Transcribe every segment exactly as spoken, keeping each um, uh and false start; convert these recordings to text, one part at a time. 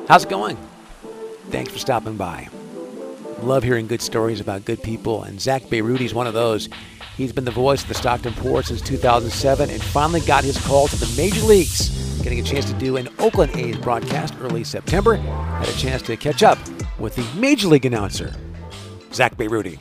How's it going? Thanks for stopping by. Love hearing good stories about good people, and Zach Beyroudi is one of those. He's been the voice of the Stockton Port since two thousand seven and finally got his call to the major leagues, getting a chance to do an Oakland A's broadcast early September. Had a chance to catch up with the major league announcer, Zach Beyroudi.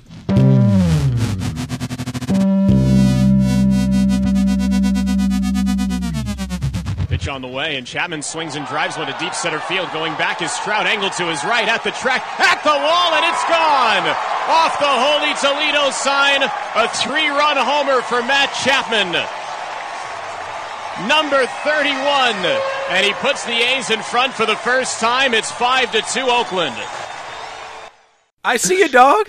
Pitch on the way, and Chapman swings and drives one to deep center field. Going back is Trout, angled to his right, at the track, at the wall, and it's gone! Off the Holy Toledo sign, a three-run homer for Matt Chapman. Number thirty-one, and he puts the A's in front for the first time. It's five to two Oakland. I see you, dog.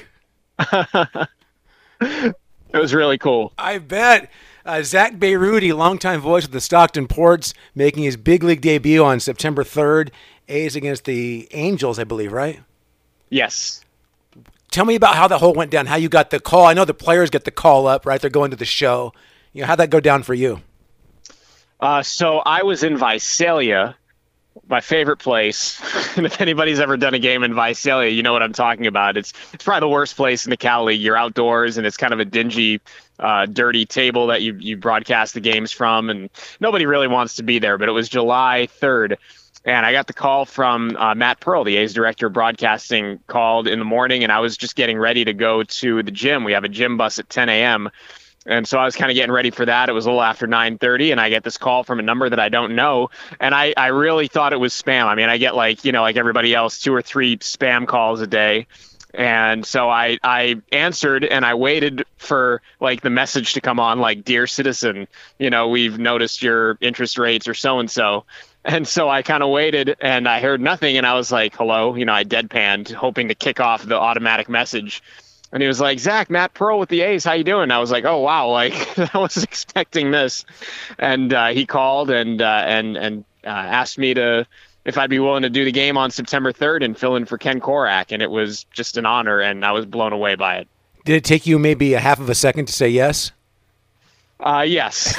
It was really cool. I bet. Uh, Zach Beyroudi, longtime voice of the Stockton Ports, making his big league debut on September third. A's against the Angels, I believe, right? Yes. Tell me about how the whole went down, how you got the call. I know the players get the call up, right? They're going to the show. You know, how'd that go down for you? Uh, so I was in Visalia, my favorite place. And if anybody's ever done a game in Visalia, you know what I'm talking about. It's it's probably the worst place in the Cal League. You're outdoors, and it's kind of a dingy, uh, dirty table that you, you broadcast the games from, and nobody really wants to be there. But it was July third, and I got the call from uh, Matt Pearl, the A's director of broadcasting, called in the morning, and I was just getting ready to go to the gym. We have a gym bus at ten a.m., and so I was kind of getting ready for that. It was a little after nine thirty, and I get this call from a number that I don't know. And I, I really thought it was spam. I mean, I get like, you know, like everybody else, two or three spam calls a day. And so I, I answered, and I waited for like the message to come on, like, "Dear citizen, you know, we've noticed your interest rates or so-and-so." And so I kind of waited, and I heard nothing. And I was like, "Hello," you know, I deadpanned, hoping to kick off the automatic message. And he was like, "Zach, Matt Pearl with the A's, how you doing?" I was like, "Oh, wow, like I was expecting this." And uh, he called and uh, and and uh, asked me to if I'd be willing to do the game on September third and fill in for Ken Korak. And it was just an honor, and I was blown away by it. Did it take you maybe a half of a second to say yes? Uh, yes.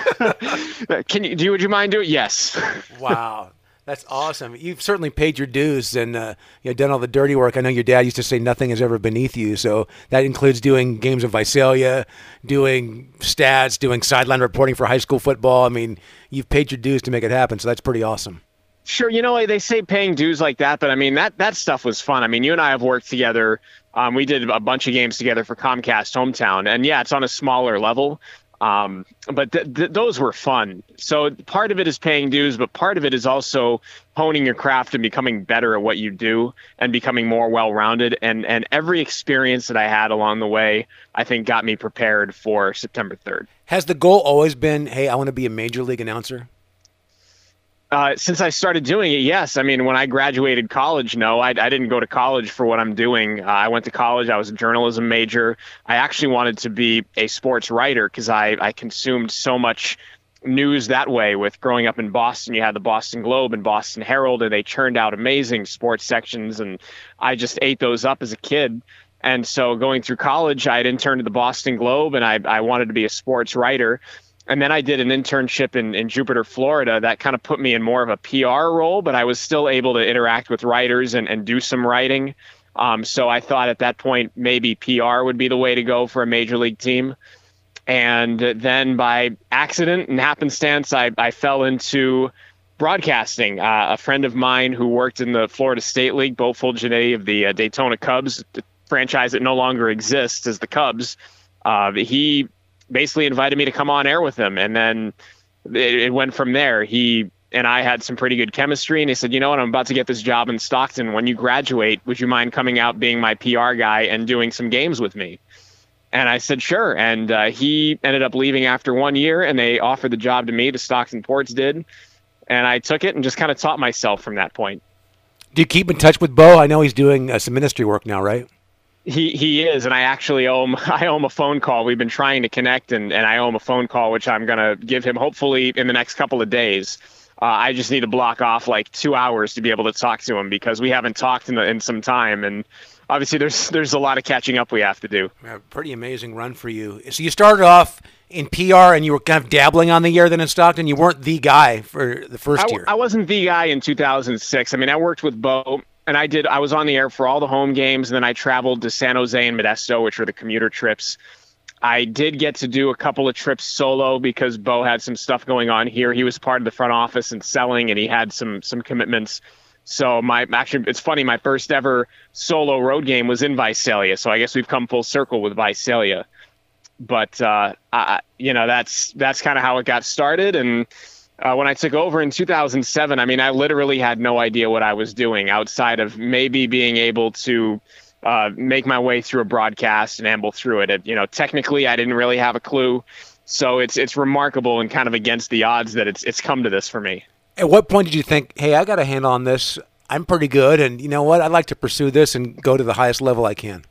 Can you do? Would you mind doing? Yes. Wow. That's awesome. You've certainly paid your dues and uh, you've done all the dirty work. I know your dad used to say nothing is ever beneath you, so that includes doing games of Visalia, doing stats, doing sideline reporting for high school football. I mean, you've paid your dues to make it happen, so that's pretty awesome. Sure, you know, they say paying dues like that, but I mean, that, that stuff was fun. I mean, you and I have worked together. Um, we did a bunch of games together for Comcast Hometown, and yeah, it's on a smaller level. Um, but th- th- those were fun. So part of it is paying dues, but part of it is also honing your craft and becoming better at what you do and becoming more well-rounded. And, and every experience that I had along the way, I think got me prepared for September third. Has the goal always been, hey, I want to be a major league announcer? Uh, since I started doing it, yes. I mean, when I graduated college, no, I, I didn't go to college for what I'm doing. Uh, I went to college. I was a journalism major. I actually wanted to be a sports writer because I, I consumed so much news that way. With growing up in Boston, you had the Boston Globe and Boston Herald, and they churned out amazing sports sections, and I just ate those up as a kid. And so going through college, I had interned at the Boston Globe, and I, I wanted to be a sports writer. And then I did an internship in, in Jupiter, Florida, that kind of put me in more of a P R role, but I was still able to interact with writers and, and do some writing. Um, so I thought at that point, maybe P R would be the way to go for a major league team. And then by accident and happenstance, I, I fell into broadcasting. Uh, a friend of mine who worked in the Florida State League, Bo Fulgenetti of the uh, Daytona Cubs, the franchise that no longer exists as the Cubs, uh, he basically invited me to come on air with him. And then it, it went from there. He and I had some pretty good chemistry, and he said, "You know what, I'm about to get this job in Stockton. When you graduate, would you mind coming out being my P R guy and doing some games with me?" And I said, sure. And uh, he ended up leaving after one year, and they offered the job to me. The Stockton Ports did. And I took it and just kind of taught myself from that point. Do you keep in touch with Bo? I know he's doing uh, some ministry work now, right? He he is, and I actually owe him, I owe him a phone call. We've been trying to connect, and, and I owe him a phone call, which I'm going to give him hopefully in the next couple of days. Uh, I just need to block off like two hours to be able to talk to him because we haven't talked in, the, in some time. And obviously there's there's a lot of catching up we have to do. Yeah, pretty amazing run for you. So you started off in P R and you were kind of dabbling on the air then in Stockton. You weren't the guy for the first I, year. I wasn't the guy in two thousand six. I mean, I worked with Bo, and I did. I was on the air for all the home games, and then I traveled to San Jose and Modesto, which were the commuter trips. I did get to do a couple of trips solo because Bo had some stuff going on here. He was part of the front office and selling, and he had some some commitments. So my actually, it's funny. My first ever solo road game was in Visalia. So I guess we've come full circle with Visalia. But uh, I, you know, that's that's kind of how it got started. And uh, when I took over in two thousand seven, I mean, I literally had no idea what I was doing outside of maybe being able to uh, make my way through a broadcast and amble through it. it. You know, technically, I didn't really have a clue. So it's it's remarkable and kind of against the odds that it's it's come to this for me. At what point did you think, hey, I got a handle on this. I'm pretty good. And you know what? I'd like to pursue this and go to the highest level I can.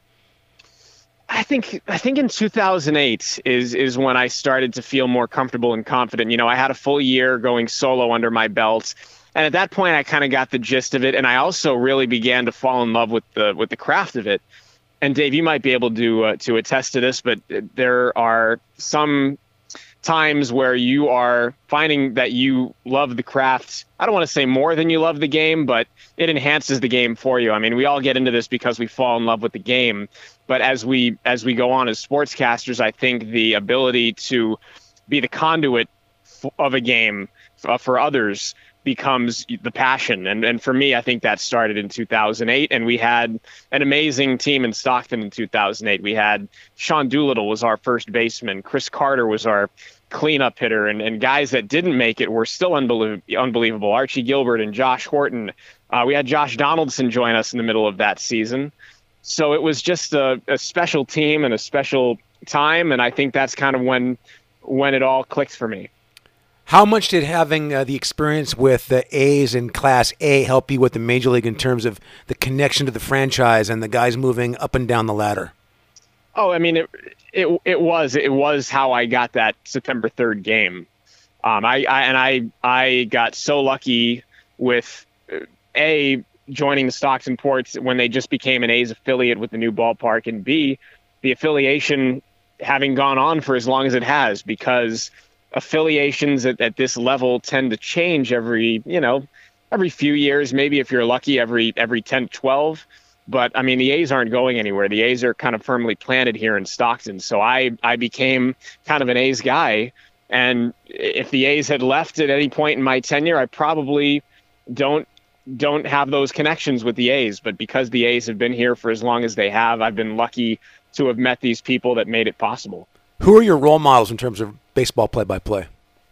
I think I think in two thousand eight is is when I started to feel more comfortable and confident. You know, I had a full year going solo under my belt. And at that point, I kind of got the gist of it. And I also really began to fall in love with the with the craft of it. And Dave, you might be able to uh, to attest to this, but there are some times where you are finding that you love the craft. I don't want to say more than you love the game, but it enhances the game for you. I mean, we all get into this because we fall in love with the game. But as we as we go on as sportscasters, I think the ability to be the conduit f- of a game uh, for others becomes the passion. And and for me, I think that started in two thousand eight. And we had an amazing team in Stockton in two thousand eight. We had Sean Doolittle was our first baseman. Chris Carter was our cleanup hitter. And, and guys that didn't make it were still unbelie- unbelievable. Archie Gilbert and Josh Horton. Uh, we had Josh Donaldson join us in the middle of that season. So it was just a, a special team and a special time. And I think that's kind of when when it all clicked for me. How much did having uh, the experience with the A's in Class A help you with the Major League in terms of the connection to the franchise and the guys moving up and down the ladder? Oh, I mean, it it it was it was how I got that September third game. Um, I, I and I I got so lucky with uh, A, joining the Stockton Ports when they just became an A's affiliate with the new ballpark, and B, the affiliation having gone on for as long as it has, because affiliations at, at this level tend to change every, you know, every few years, maybe if you're lucky every, every ten, twelve. But I mean, the A's aren't going anywhere. The A's are kind of firmly planted here in Stockton. So I, I became kind of an A's guy. And if the A's had left at any point in my tenure, I probably don't, don't have those connections with the A's. But because the A's have been here for as long as they have, I've been lucky to have met these people that made it possible. Who are your role models in terms of baseball play-by-play?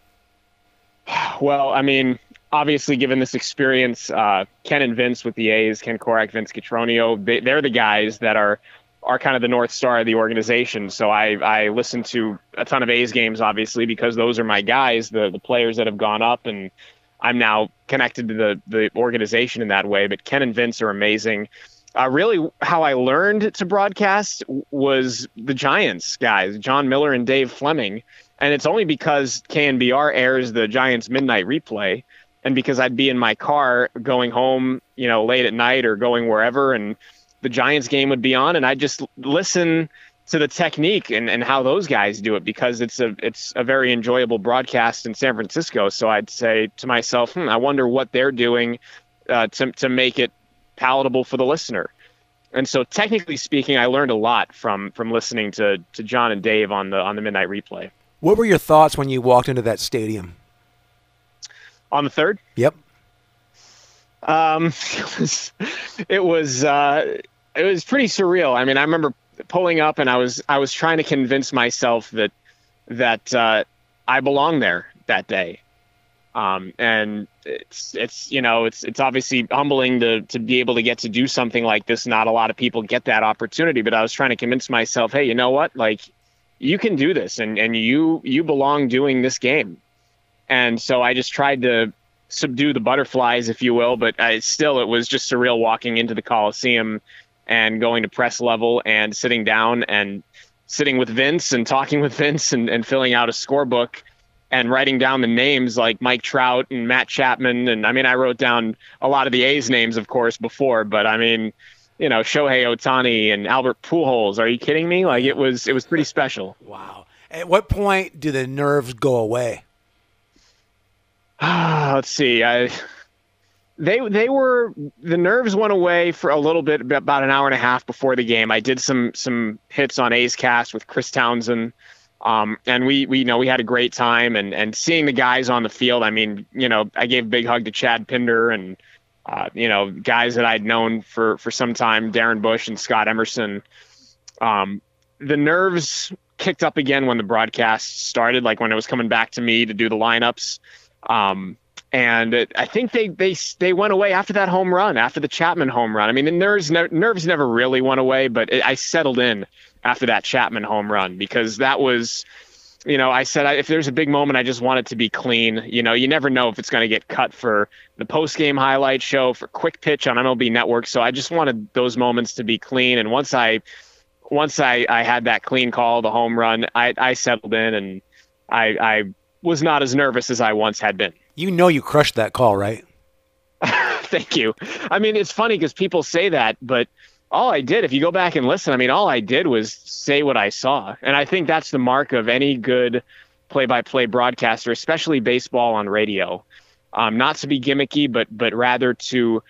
Well, I mean, obviously, given this experience, uh, Ken and Vince with the A's, Ken Korak, Vince Cotroneo, they, they're the guys that are are kind of the North Star of the organization. So I, I listen to a ton of A's games, obviously, because those are my guys, the, the players that have gone up, and I'm now connected to the, the organization in that way. But Ken and Vince are amazing. Uh, really, how I learned to broadcast was the Giants guys, John Miller and Dave Fleming. And it's only because K N B R airs the Giants Midnight Replay, and because I'd be in my car going home, you know, late at night or going wherever, and the Giants game would be on, and I'd just listen to the technique and, and how those guys do it, because it's a it's a very enjoyable broadcast in San Francisco. So I'd say to myself, hmm, I wonder what they're doing uh, to to make it palatable for the listener. And so technically speaking, I learned a lot from from listening to to John and Dave on the on the Midnight Replay. What were your thoughts when you walked into that stadium? On the third? Yep. Um, it was, it was, uh, it was pretty surreal. I mean, I remember pulling up and I was, I was trying to convince myself that, that, uh, I belong there that day. Um, and it's, it's, you know, it's, it's obviously humbling to, to be able to get to do something like this. Not a lot of people get that opportunity, but I was trying to convince myself, hey, you know what? Like, you can do this, and, and you, you belong doing this game. And so I just tried to subdue the butterflies, if you will, but I, still, it was just surreal walking into the Coliseum and going to press level and sitting down and sitting with Vince and talking with Vince and, and filling out a scorebook and writing down the names like Mike Trout and Matt Chapman. And I mean, I wrote down a lot of the A's names, of course, before, but I mean, you know, Shohei Ohtani and Albert Pujols. Are you kidding me? Like it was, it was pretty special. Wow. At what point do the nerves go away? Let's see. I, they, they were, the nerves went away for a little bit, about an hour and a half before the game. I did some, some hits on A's Cast with Chris Townsend. Um, and we, we, you know, we had a great time, and, and seeing the guys on the field. I mean, you know, I gave a big hug to Chad Pinder and, uh, you know, guys that I'd known for, for some time, Darren Bush and Scott Emerson. Um, the nerves kicked up again when the broadcast started, like when it was coming back to me to do the lineups. Um, and it, I think they, they, they went away after that home run, after the Chapman home run. I mean, the nerves, ne- nerves never really went away, but it, I settled in after that Chapman home run, because that was, you know, I said, if there's a big moment, I just want it to be clean. You know, you never know if it's going to get cut for the post-game highlight show, for Quick Pitch on M L B Network. So I just wanted those moments to be clean. And once I, once I, I had that clean call, the home run, I, I settled in, and I, I was not as nervous as I once had been. You know, you crushed that call, right? Thank you. I mean, it's funny because people say that, but all I did, if you go back and listen, I mean, all I did was say what I saw. And I think that's the mark of any good play-by-play broadcaster, especially baseball on radio. Um, not to be gimmicky, but but rather to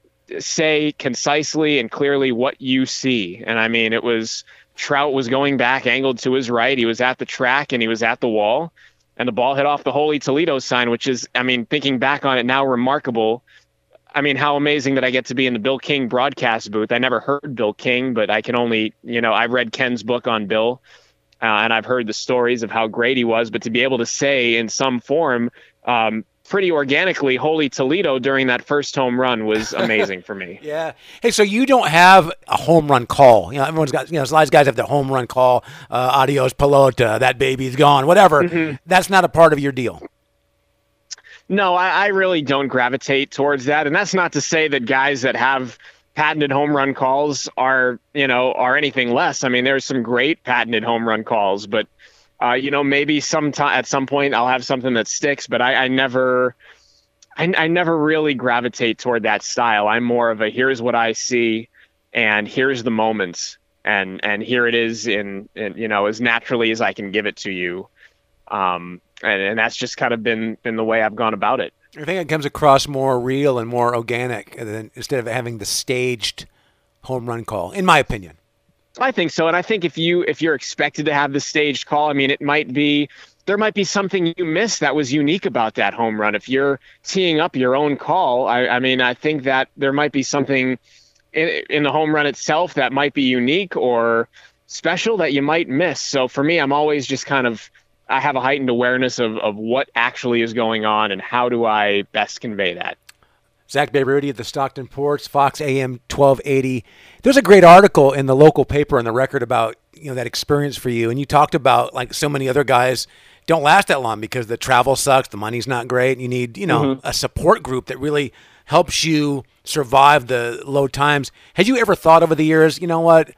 say concisely and clearly what you see. And I mean, it was Trout was going back, angled to his right. He was at the track and he was at the wall. And the ball hit off the Holy Toledo sign, which is, I mean, thinking back on it now, remarkable. I mean, how amazing that I get to be in the Bill King broadcast booth. I never heard Bill King, but I can only, you know, I've read Ken's book on Bill, uh, and I've heard the stories of how great he was. But to be able to say in some form, um, pretty organically, Holy Toledo during that first home run was amazing for me. Yeah. Hey, so you don't have a home run call. You know, everyone's got, you know, a lot of guys have their home run call, uh, adios pelota, that baby's gone, whatever. Mm-hmm. That's not a part of your deal. No, I, I really don't gravitate towards that. And that's not to say that guys that have patented home run calls are, you know, are anything less. I mean, there's some great patented home run calls, but, uh, you know, maybe sometime at some point I'll have something that sticks, but I, I never, I, I never really gravitate toward that style. I'm more of a, here's what I see and here's the moments, and, and here it is in, in, you know, as naturally as I can give it to you. Um, And, and that's just kind of been, been the way I've gone about it. I think it comes across more real and more organic than, instead of having the staged home run call, in my opinion. I think so. And I think if you, if you're expected to have the staged call, I mean, it might be, there might be something you missed that was unique about that home run. If you're teeing up your own call, I, I mean, I think that there might be something in, in the home run itself that might be unique or special that you might miss. So for me, I'm always just kind of, I have a heightened awareness of, of what actually is going on and how do I best convey that. Zach Bayrudi at the Stockton Porch, Fox A M twelve eighty. There's a great article in the local paper in the Record about, you know, that experience for you. And you talked about, like so many other guys, don't last that long because the travel sucks, the money's not great. And you need, you know, mm-hmm. a support group that really helps you survive the low times. Had you ever thought over the years, you know what,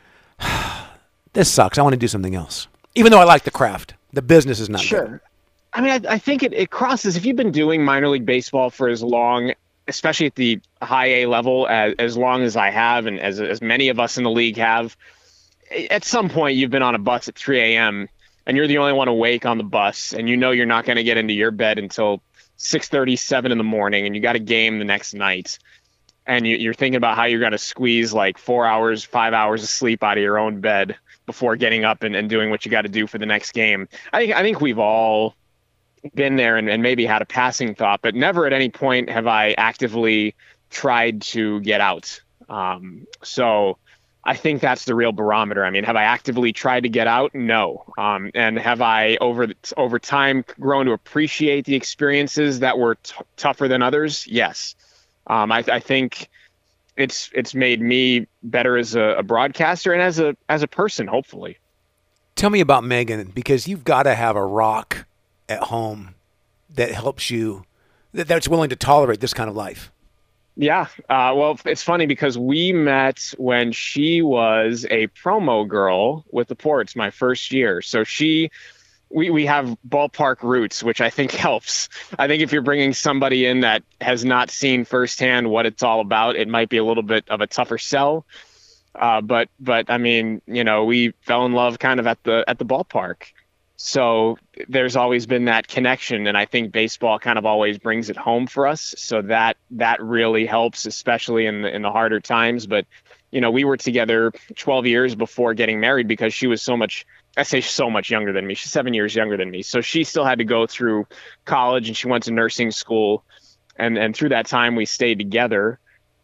this sucks, I want to do something else, even though I like the craft? The business is not sure. good. I mean, I, I think it, it crosses. If you've been doing minor league baseball for as long, especially at the high A level, as, as long as I have, and as as many of us in the league have, at some point you've been on a bus at three a.m. and you're the only one awake on the bus, and you know you're not going to get into your bed until six thirty, seven in the morning, and you got a game the next night, and you, you're thinking about how you're going to squeeze like four hours, five hours of sleep out of your own bed before getting up and, and doing what you got to do for the next game. I think I think we've all been there and, and maybe had a passing thought, but never at any point have I actively tried to get out. Um, so I think that's the real barometer. I mean, have I actively tried to get out? No. Um, and have I over over time grown to appreciate the experiences that were t- tougher than others? Yes. Um, I, I think It's it's made me better as a, a broadcaster and as a as a person, hopefully. Tell me about Megan, because you've got to have a rock at home that helps you, that, that's willing to tolerate this kind of life. Yeah. Uh, well, it's funny because we met when she was a promo girl with the Ports my first year. So she we, we have ballpark roots, which I think helps. I think if you're bringing somebody in that has not seen firsthand what it's all about, it might be a little bit of a tougher sell. Uh, but, but I mean, you know, we fell in love kind of at the, at the ballpark. So there's always been that connection. And I think baseball kind of always brings it home for us. So that, that really helps, especially in the, in the harder times. But, you know, we were together twelve years before getting married because she was so much, I say so much younger than me. She's seven years younger than me. So she still had to go through college and she went to nursing school. And, and through that time we stayed together.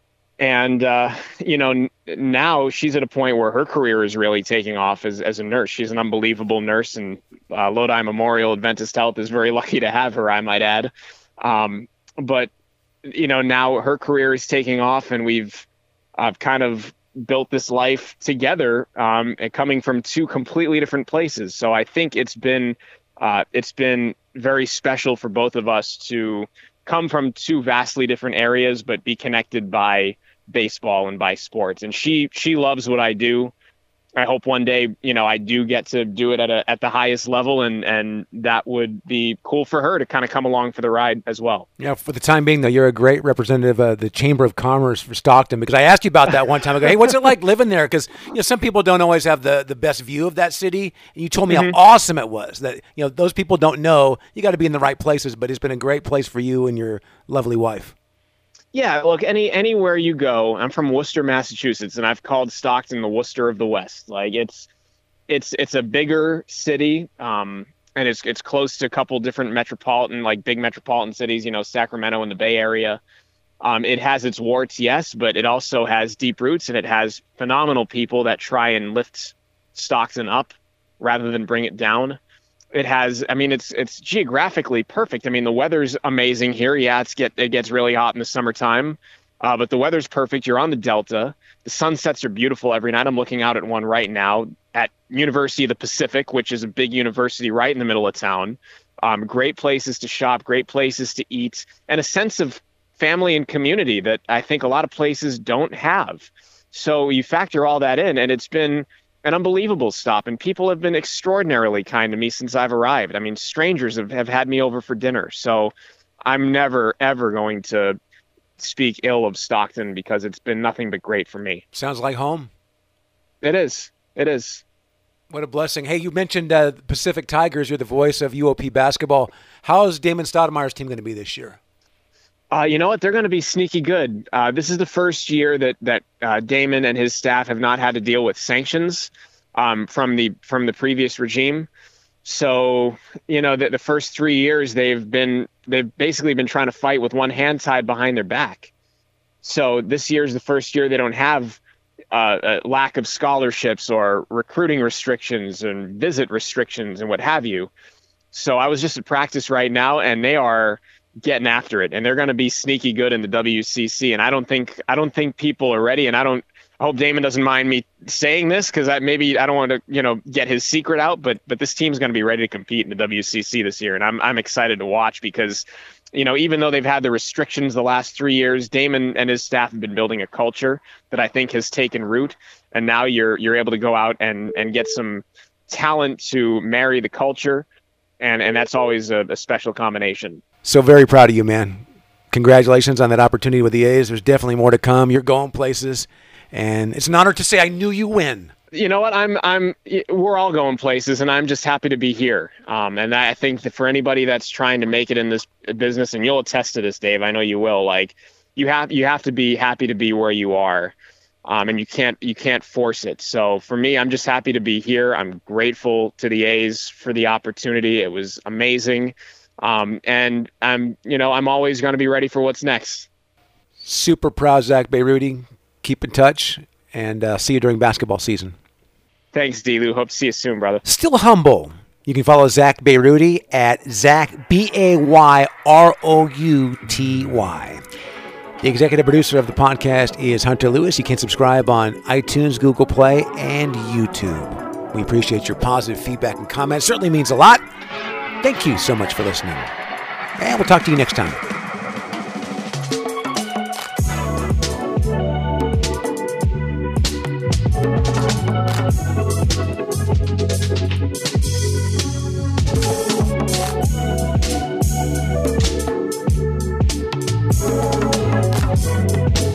And, uh, you know, n- now she's at a point where her career is really taking off as, as a nurse. She's an unbelievable nurse, and uh, Lodi Memorial Adventist Health is very lucky to have her, I might add. Um, but, you know, now her career is taking off, and we've uh, kind of built this life together, um, and coming from two completely different places. So I think it's been uh, it's been very special for both of us to come from two vastly different areas, but be connected by baseball and by sports. And she, she loves what I do. I hope one day, you know, I do get to do it at a, at the highest level, and, and that would be cool for her to kind of come along for the ride as well. Yeah. For the time being though, you're a great representative of the Chamber of Commerce for Stockton, because I asked you about that one time. I go, hey, what's it like living there? Cause you know, some people don't always have the, the best view of that city. And you told me mm-hmm. how awesome it was. That, you know, those people don't know, you got to be in the right places, but it's been a great place for you and your lovely wife. Yeah, look, any anywhere you go, I'm from Worcester, Massachusetts, and I've called Stockton the Worcester of the West. Like it's it's it's a bigger city, um, and it's it's close to a couple different metropolitan, like big metropolitan cities, you know, Sacramento and the Bay Area. Um, it has its warts, yes, but it also has deep roots, and it has phenomenal people that try and lift Stockton up rather than bring it down. It has, I mean, it's it's geographically perfect. I mean, the weather's amazing here. Yeah, it's get it gets really hot in the summertime, uh, but the weather's perfect. You're on the Delta. The sunsets are beautiful every night. I'm looking out at one right now at University of the Pacific, which is a big university right in the middle of town. Um, great places to shop, great places to eat, and a sense of family and community that I think a lot of places don't have. So you factor all that in, and it's been an unbelievable stop, and people have been extraordinarily kind to me since I've arrived. I mean, strangers have, have had me over for dinner. So I'm never, ever going to speak ill of Stockton because it's been nothing but great for me. Sounds like home. It is. It is. What a blessing. Hey, you mentioned uh, Pacific Tigers. You're the voice of U O P basketball. How is Damon Stoudemire's team going to be this year? Uh, you know what? They're going to be sneaky good. Uh, this is the first year that that uh, Damon and his staff have not had to deal with sanctions um, from the from the previous regime. So, you know, the, the first three years they've been they've basically been trying to fight with one hand tied behind their back. So this year is the first year they don't have uh, a lack of scholarships or recruiting restrictions and visit restrictions and what have you. So I was just at practice right now, and they are getting after it, and they're going to be sneaky good in the W C C. And I don't think I don't think people are ready. And I don't. I hope Damon doesn't mind me saying this, because I maybe I don't want to you know get his secret out. But but this team's going to be ready to compete in the W C C this year, and I'm I'm excited to watch, because you know even though they've had the restrictions the last three years, Damon and his staff have been building a culture that I think has taken root. And now you're you're able to go out and and get some talent to marry the culture, and and that's always a, a special combination. So very proud of you, man. Congratulations on that opportunity with the A's. There's definitely more to come. You're going places, and it's an honor to say I knew you win. You know what? I'm, I'm, we're all going places, and I'm just happy to be here. Um, and I think that for anybody that's trying to make it in this business, and you'll attest to this, Dave, I know you will, like you have, you have to be happy to be where you are. Um, and you can't, you can't force it. So for me, I'm just happy to be here. I'm grateful to the A's for the opportunity. It was amazing. Um, and I'm, you know, I'm always going to be ready for what's next. Super proud, Zach Beiruti. Keep in touch, and uh, see you during basketball season. Thanks, D-Lou. Hope to see you soon, brother. Still humble. You can follow Zach Beiruti at Zach, B A Y R O U T Y. The executive producer of the podcast is Hunter Lewis. You can subscribe on iTunes, Google Play, and YouTube. We appreciate your positive feedback and comments. It certainly means a lot. Thank you so much for listening. And we'll talk to you next time.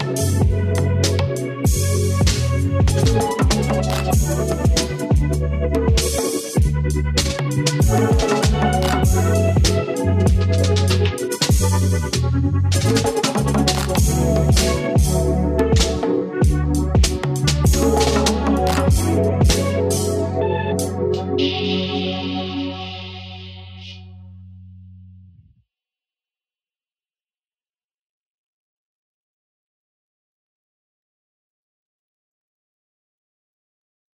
Bye.